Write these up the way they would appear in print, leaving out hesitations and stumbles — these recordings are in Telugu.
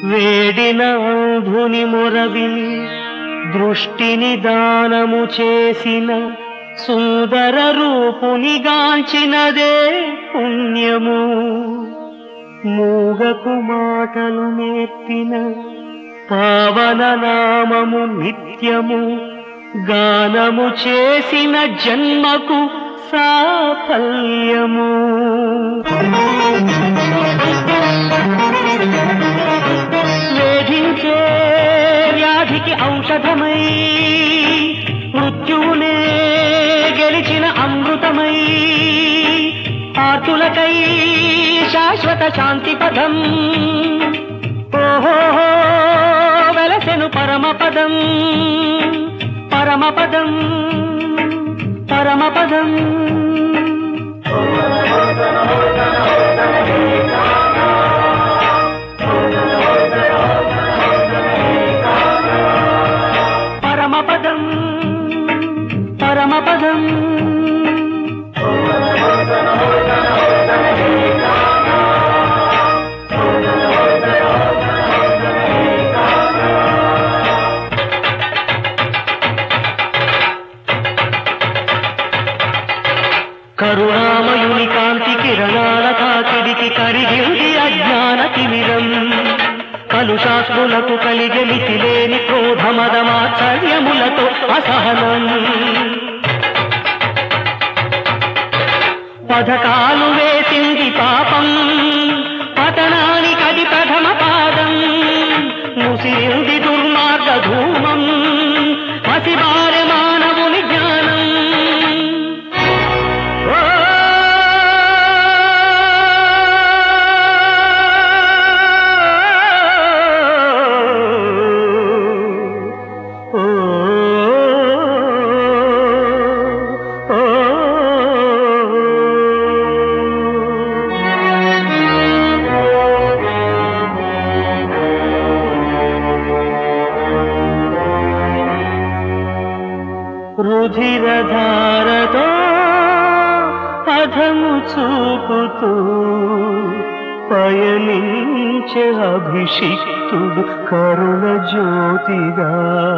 వేడిన అంధుని మొరవిని దృష్టిని దానము చేసిన సుందర రూపుని గాంచినదే పుణ్యము. మూగకు మాటలు నేర్పిన పావన నామము నిత్యము. గానము చేసిన జన్మకు సాఫల్యము. వేధించే వ్యాధికి ఔషధమై మృత్యువునే గెలిచిన అమృతమై ఆర్తులకై శాశ్వత శాంతి పదం. ఓహో వెలసెను పరమపదం పరమపదం పరమపదం. పరమపదం పరమపదం. కరుణామయుని కాంతి కిరణాల తాకిడికి కరిగింది అజ్ఞాన తిమిరం. కలుషాత్ములకు కలిగే మితిలేని క్రోధమదమాచర్యములతో అసహనం. పథకాలు వేసింది పాపం పతనానికది ప్రథమ పాదం. ముసిరింది దుర్మార్గ ధూమం పసిబారె మానవుని జ్ఞానం. రుధిరధారతో పథము చూపుతూ పయనించే అభిషిక్తుడు కరుణ జ్యోతిగా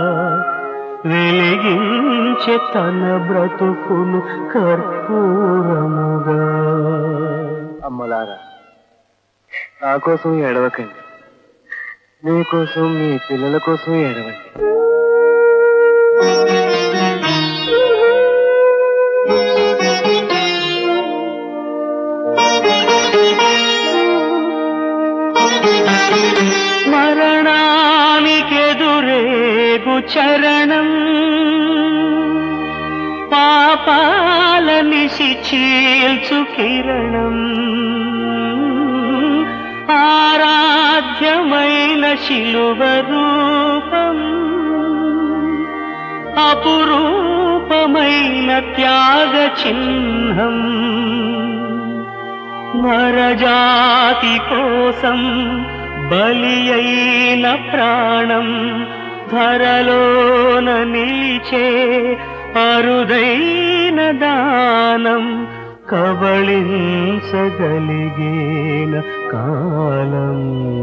వెలిగించే తన బ్రతుకును కర్పూరముగా. అమ్మలారా, నా కోసం ఏడవకండి, మీకోసం మీ పిల్లల కోసం ఏడవండి. మరణానికెదురేగు చరణం పాపాల నిశి చీల్చు కిరణం. ఆరాధ్యమైన శిలువ రూపం అపురూపమైన త్యాగ చిహ్నం. నరజాతి కోసం బలి అయిన ప్రాణం ధరలోన నిలిచే అరుదైన దానం. కబళించగలిగేన కాలం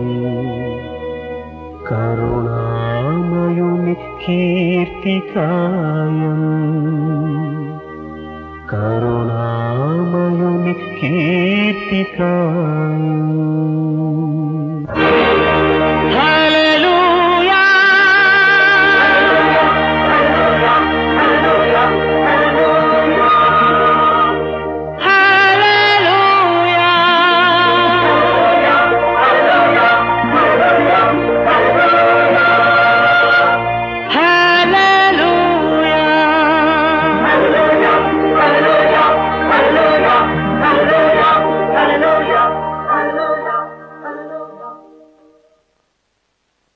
కరుణామయుని కీర్తికాయం. కరుణామయుని కీర్తికాయం.